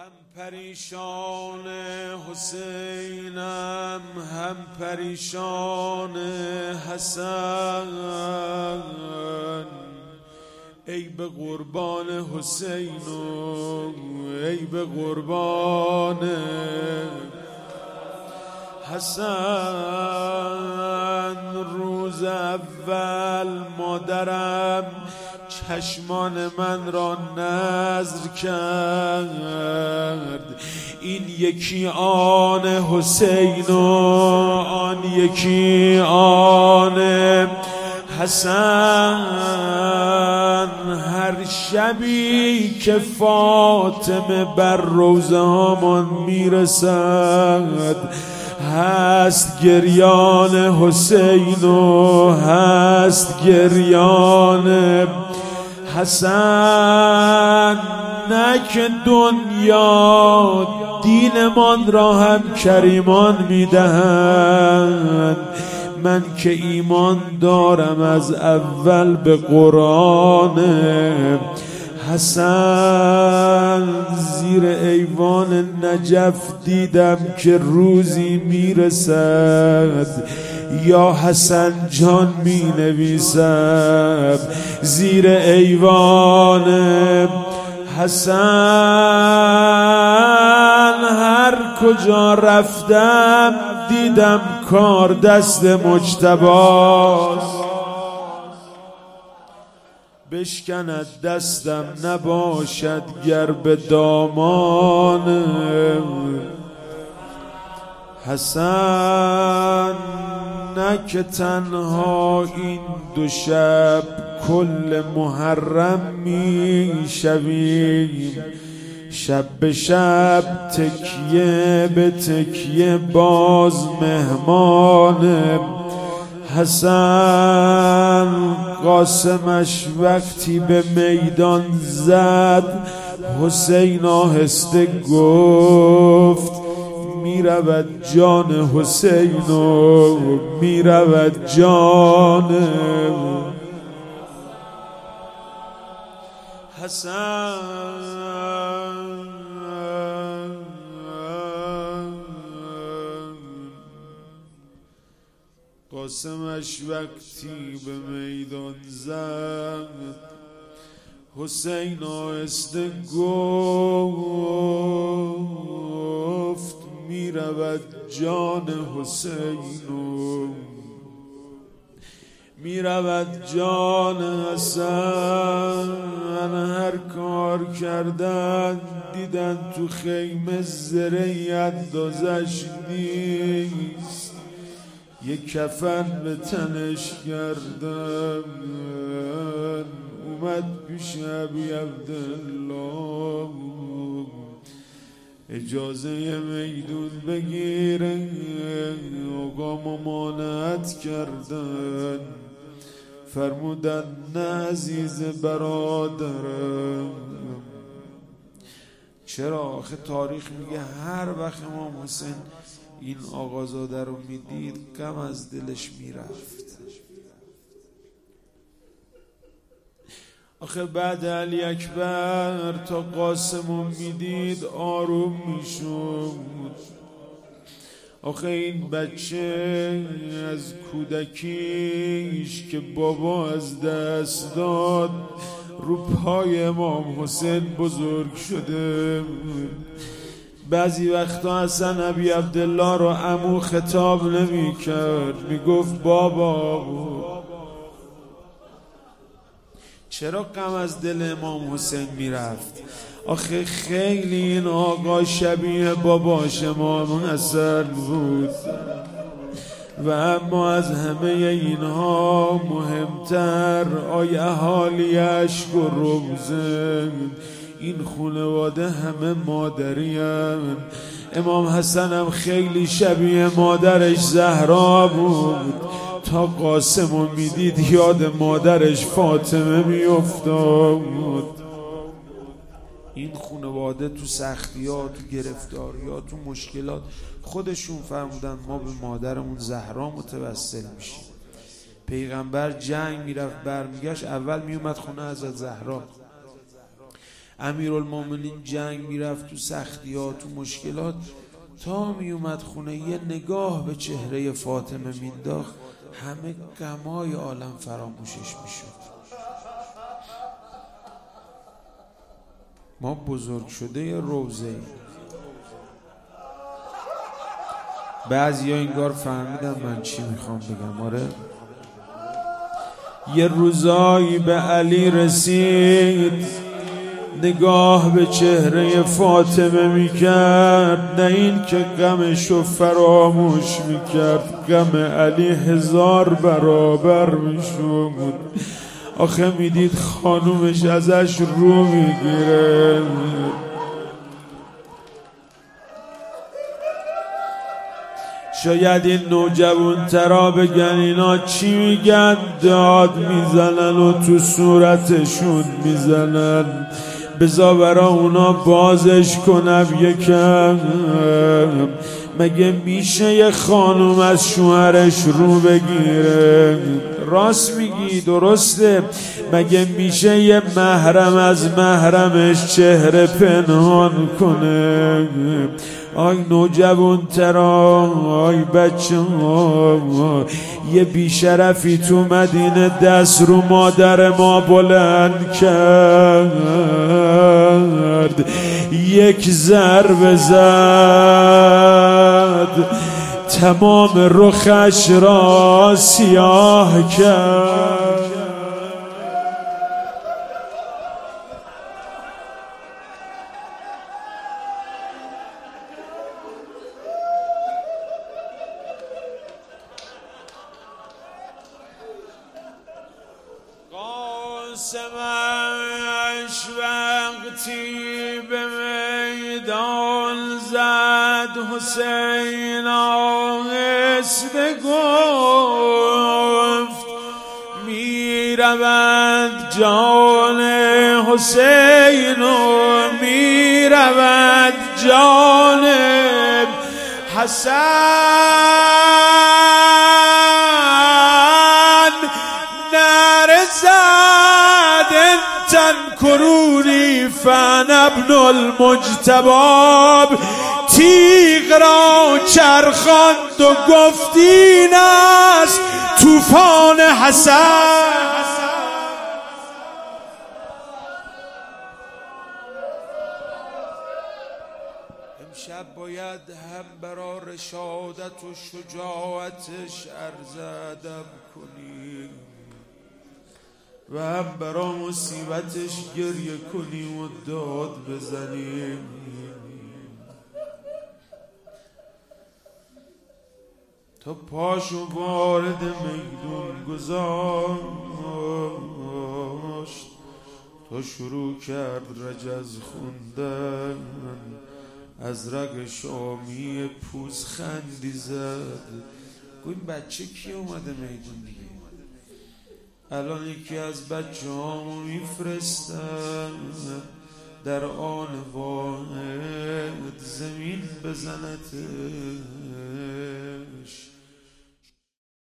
پریشان حسینم هم پریشان حسن، ای به قربان حسین و ای به قربان حسن. روز اول مادرم چشمان من را نذر کرد، این یکی آن حسین و آن یکی آن حسن. هر شبی که فاطمه بر روضه هامان میرسد هست گریان حسین و هست گریان حسن. نه که دنیا دینمان را هم کریمان میدهند، من که ایمان دارم از اول به قرآن حسن. زیر ایوان نجف دیدم که روزی میرسد یا حسن جان می نویسم زیر ایوان حسن. هر کجا رفتم دیدم کار دست مجتباست، بشکند دستم نباشد گر به دامان حسن. نه که تنها این دو شب کل محرم می شویم، شب به شب تکیه به تکیه باز مهمان حسن. قاسمش وقتی به میدان زد حسین آهسته گفت میرود جان حسین و میرود جان حسن. قاسمش وقتی به میدان زد حسین آهسته گفت میرود جان حسین و میرود جان حسن. هر کار کردن دیدن تو خیمه زره اندازش نیست، یک کفن به تنش کردن اومد پیش ابی عبدالله اجازه میدون بگیره. آقا ممانعت کردن، فرمودن نه عزیز برادرم. چرا؟ آخه تاریخ میگه هر وقت امام حسین این آقازاده رو میدید غم از دلش میرفت. آخه بعد علی اکبر تا قاسمو میدید آروم میشد. آخه این بچه از کودکیش که بابا از دست داد رو پای امام حسین بزرگ شده. بعضی وقتا حسن ابی عبدالله رو عمو خطاب نمی کرد، می گفت بابا. چرا غم از دل امام حسین می رفت؟ آخه خیلی این آقا شبیه باباش امام حسن بود و اما از همه اینها مهمتر آی اهالی اشک و روزه، این خانواده همه مادریم. امام حسن هم خیلی شبیه مادرش زهرا بود، تا قاسمو میدید یاد مادرش فاطمه میافتاد. این خانواده تو سختی‌ها، تو گرفتاری‌ها، تو مشکلات خودشون فرمودن ما به مادرمون زهرا متوسل میشیم. پیغمبر جنگ میرفت برمیگشت اول میومد خونه حضرت زهرا. امیرالمومنین جنگ میرفت تو سختیات تو مشکلات، تا میومد خونه یه نگاه به چهره فاطمه مینداخت، همه غمای عالم فراموشش میشد. ما بزرگ شده روضه ایم. بعضی ها انگار فهمیدن من چی میخوام بگم. آره، یه روزایی به علی رسید، نگاه به چهره فاطمه میکرد، نه این که غمشو فراموش میکرد، غم علی 1000 برابر میشد. آخه میدید خانومش ازش رو میگیره. شاید این نوجوان ترا بگن اینا چی میگن، داد میزنن و تو صورتشون میزنن. بذار برا اونا بازش کنم یکم. مگه میشه یه خانوم از شوهرش رو بگیره؟ راست میگی، درسته. مگه میشه یه محرم از محرمش چهره پنهان کنه؟ آی نوجوان ترا، آی بچه ها، یه بیشرفی تو مدینه دست رو مادر ما بلند کرد، یک ضربه زد، تمام رخش را سیاه کرد. قاسمش وقتی به میدان زد، حسین آهسته گفت میرود جان حسین و میرود جان حسن. نرزد تنکرونی فانا ابن المجتبی، تیغ را چرخاند و گفت این است طوفان حسن. امشب باید هم برا رشادت و شجاعتش عرض ادب کنی و هم برا مصیبتش گریه کنی و داد بزنی. تا پاشو وارد میدون گذاشت، تا شروع کرد رجز خوندن، از رگ شامی پوزخندی زد. گویم بچه کی اومده میدون دیگه؟ الان یکی از بچه هامو میفرستن در آن واحد زمین بزنته.